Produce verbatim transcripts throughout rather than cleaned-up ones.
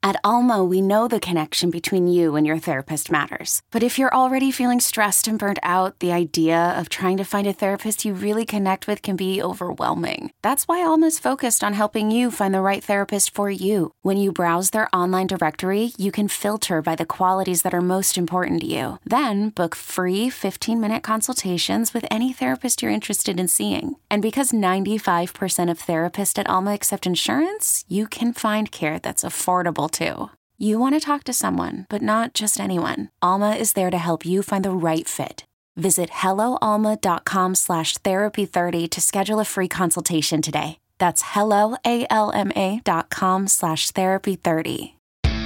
At Alma, we know the connection between you and your therapist matters. But if you're already feeling stressed and burnt out, the idea of trying to find a therapist you really connect with can be overwhelming. That's why Alma's focused on helping you find the right therapist for you. When you browse their online directory, you can filter by the qualities that are most important to you. Then book free fifteen-minute consultations with any therapist you're interested in seeing. And because ninety-five percent of therapists at Alma accept insurance, you can find care that's affordable too. You want to talk to someone, but not just anyone. Alma is there to help you find the right fit. Visit helloalma.com slash therapy 30 to schedule a free consultation today. That's hello, A L M A dot com slash therapy 30.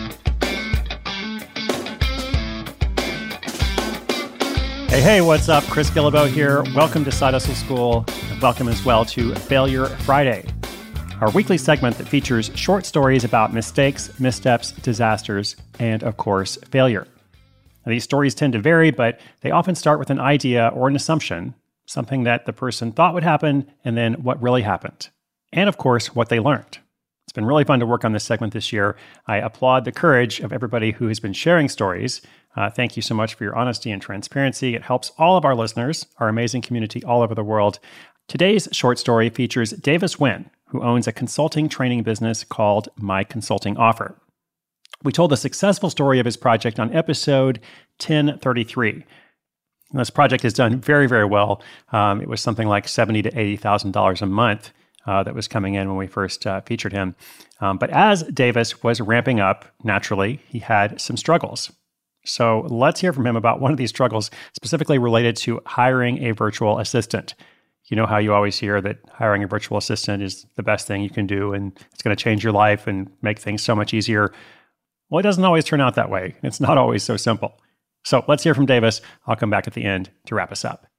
Hey, hey, what's up? Chris Guillebeau here. Welcome to Side Hustle School. And welcome as well to Failure Friday, our weekly segment that features short stories about mistakes, missteps, disasters, and, of course, failure. Now, these stories tend to vary, but they often start with an idea or an assumption, something that the person thought would happen, and then what really happened. And, of course, what they learned. It's been really fun to work on this segment this year. I applaud the courage of everybody who has been sharing stories. Uh, thank you so much for your honesty and transparency. It helps all of our listeners, our amazing community all over the world. Today's short story features Davis Nguyen, who owns a consulting training business called My Consulting Offer. We told the successful story of his project on episode ten thirty-three. And this project has done very, very well. Um, it was something like seventy thousand to eighty thousand dollars a month uh, that was coming in when we first uh, featured him. Um, but as Davis was ramping up, naturally, he had some struggles. So let's hear from him about one of these struggles, specifically related to hiring a virtual assistant. You know how you always hear that hiring a virtual assistant is the best thing you can do and it's going to change your life and make things so much easier. Well, it doesn't always turn out that way. It's not always so simple. So let's hear from Davis. I'll come back at the end to wrap us up.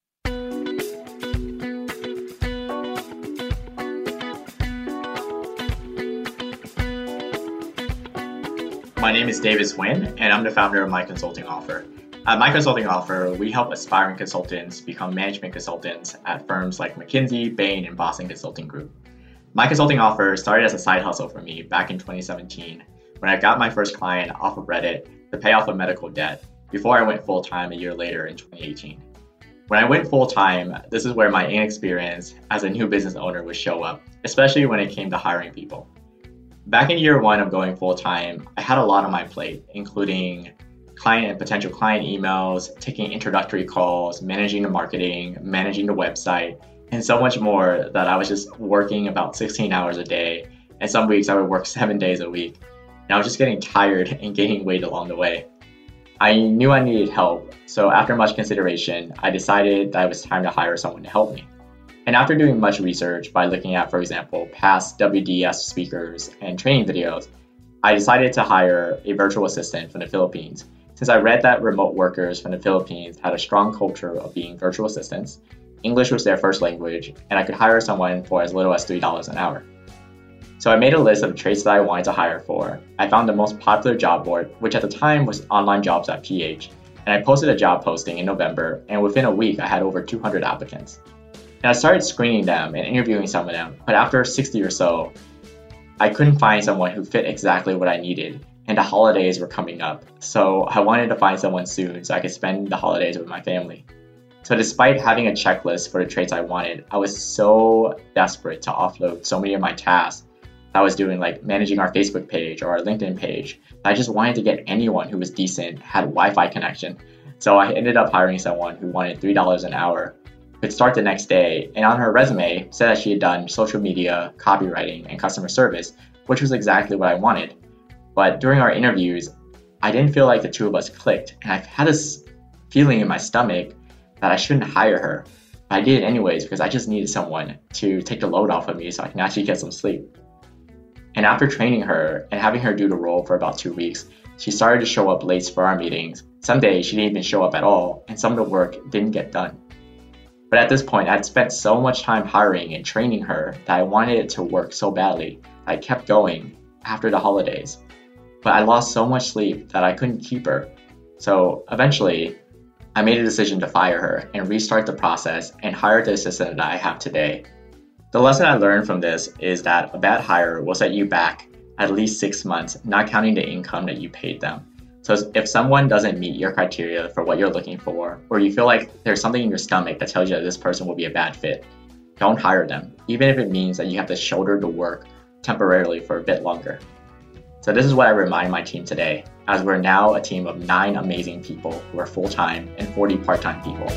My name is Davis Nguyen, and I'm the founder of My Consulting Offer. At My Consulting Offer, we help aspiring consultants become management consultants at firms like McKinsey, Bain, and Boston Consulting Group. My Consulting Offer started as a side hustle for me back in twenty seventeen when I got my first client off of Reddit to pay off a medical debt before I went full-time a year later in twenty eighteen. When I went full-time, this is where my inexperience as a new business owner would show up, especially when it came to hiring people. Back in year one of going full-time, I had a lot on my plate, including client and potential client emails, taking introductory calls, managing the marketing, managing the website, and so much more that I was just working about sixteen hours a day. And some weeks I would work seven days a week. And I was just getting tired and gaining weight along the way. I knew I needed help, so after much consideration, I decided that it was time to hire someone to help me. And after doing much research by looking at, for example, past W D S speakers and training videos, I decided to hire a virtual assistant from the Philippines, since I read that remote workers from the Philippines had a strong culture of being virtual assistants, English was their first language, and I could hire someone for as little as three dollars an hour. So I made a list of traits that I wanted to hire for. I found the most popular job board, which at the time was online jobs dot p h, and I posted a job posting in November, and within a week I had over two hundred applicants. And I started screening them and interviewing some of them, but after sixty or so, I couldn't find someone who fit exactly what I needed, and the holidays were coming up, so I wanted to find someone soon so I could spend the holidays with my family. So despite having a checklist for the traits I wanted, I was so desperate to offload so many of my tasks I was doing, like managing our Facebook page or our LinkedIn page. I just wanted to get anyone who was decent, had Wi-Fi connection. So I ended up hiring someone who wanted three dollars an hour, could start the next day, and on her resume said that she had done social media, copywriting, and customer service, which was exactly what I wanted. But during our interviews, I didn't feel like the two of us clicked, and I had this feeling in my stomach that I shouldn't hire her. But I did it anyways because I just needed someone to take the load off of me so I can actually get some sleep. And after training her and having her do the role for about two weeks, she started to show up late for our meetings. Some days she didn't even show up at all, and some of the work didn't get done. But at this point, I'd spent so much time hiring and training her that I wanted it to work so badly. I kept going after the holidays. But I lost so much sleep that I couldn't keep her. So eventually, I made a decision to fire her and restart the process and hire the assistant that I have today. The lesson I learned from this is that a bad hire will set you back at least six months, not counting the income that you paid them. So if someone doesn't meet your criteria for what you're looking for, or you feel like there's something in your stomach that tells you that this person will be a bad fit, don't hire them, even if it means that you have to shoulder the work temporarily for a bit longer. So this is what I remind my team today, as we're now a team of nine amazing people who are full-time and forty part-time people.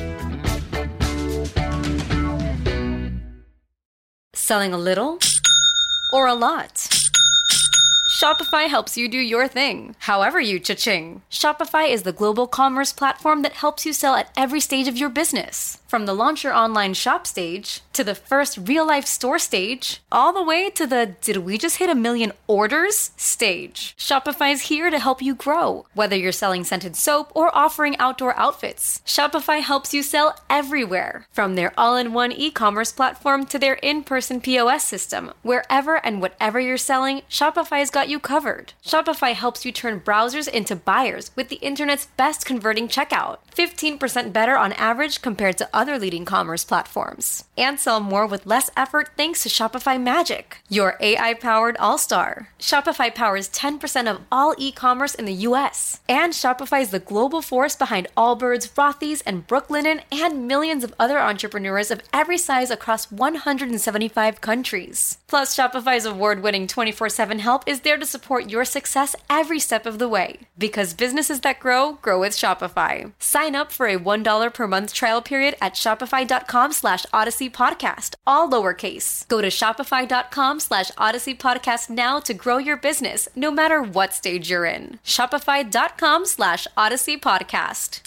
Selling a little or a lot? Shopify helps you do your thing, however you cha-ching. Shopify is the global commerce platform that helps you sell at every stage of your business. From the launch your online shop stage, to the first real-life store stage, all the way to the did we just hit a million orders stage. Shopify's here to help you grow. Whether you're selling scented soap or offering outdoor outfits, Shopify helps you sell everywhere. From their all-in-one e-commerce platform to their in-person P O S system, wherever and whatever you're selling, Shopify's got you covered. Shopify helps you turn browsers into buyers with the internet's best converting checkout, fifteen percent better on average compared to other leading commerce platforms. And sell more with less effort thanks to Shopify Magic, your A I-powered all-star. Shopify powers ten percent of all e-commerce in the U S. And Shopify is the global force behind Allbirds, Rothy's, and Brooklinen, and millions of other entrepreneurs of every size across one hundred seventy-five countries. Plus, Shopify's award-winning twenty-four seven help is there to support your success every step of the way. Because businesses that grow, grow with Shopify. Sign up for a one dollar per month trial period at shopify.com slash Odyssey Podcast, all lowercase. Go to shopify.com slash Odyssey Podcast now to grow your business, no matter what stage you're in. Shopify.com slash Odyssey Podcast.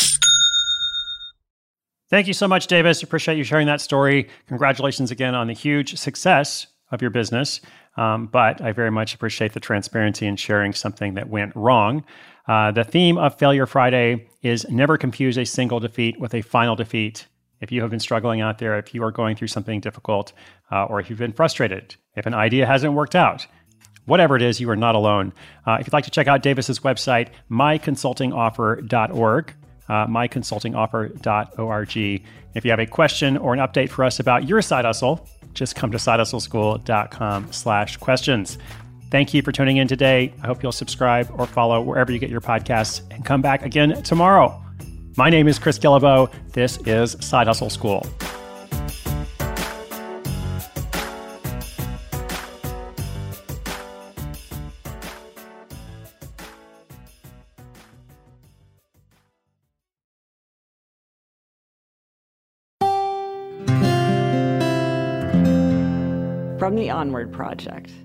Thank you so much, Davis. Appreciate you sharing that story. Congratulations again on the huge success of your business. Um, but I very much appreciate the transparency in sharing something that went wrong. Uh, the theme of Failure Friday is never confuse a single defeat with a final defeat. If you have been struggling out there, if you are going through something difficult, uh, or if you've been frustrated, if an idea hasn't worked out, whatever it is, you are not alone. Uh, if you'd like to check out Davis's website, my consulting offer dot org, uh, my consulting offer dot org. If you have a question or an update for us about your side hustle, just come to side hustle school dot com slash questions. Thank you for tuning in today. I hope you'll subscribe or follow wherever you get your podcasts and come back again tomorrow. My name is Chris Guillebeau. This is Side Hustle School. From the Onward Project.